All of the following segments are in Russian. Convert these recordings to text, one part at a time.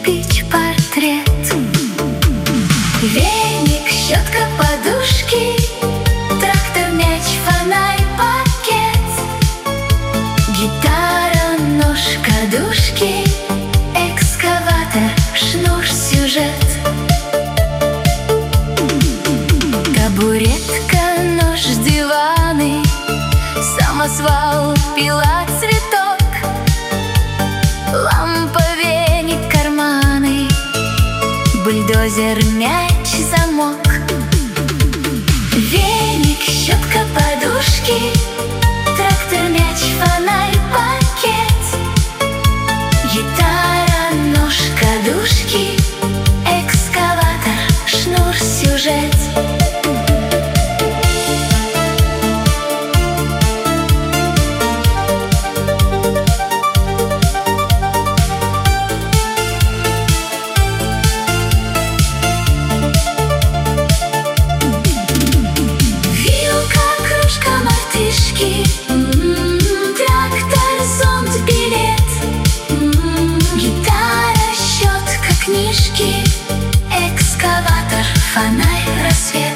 печь портрет. Веник, щетка, подушки, трактор, мяч, фонарь, пакет, гитара, нож, кадушки, экскаватор, шнур, сюжет, табуретка, нож, диваны, самосвал, пила, цветок, лампа, веник, карманы, бульдозер, мяч, замок. Веник, щетка, подушки, трактор, мяч, фонарь, пакет, гитара, нож, кадушки, экскаватор, шнур, сюжет. Трактор, зонт, билет, гитара, щетка, книжки, экскаватор, фонарь, рассвет.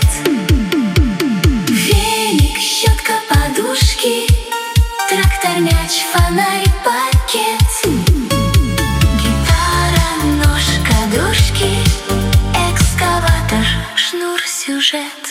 Веник, щетка, подушки, трактор, мяч, фонарь, пакет, гитара, нож, кадушки, экскаватор, шнур, сюжет.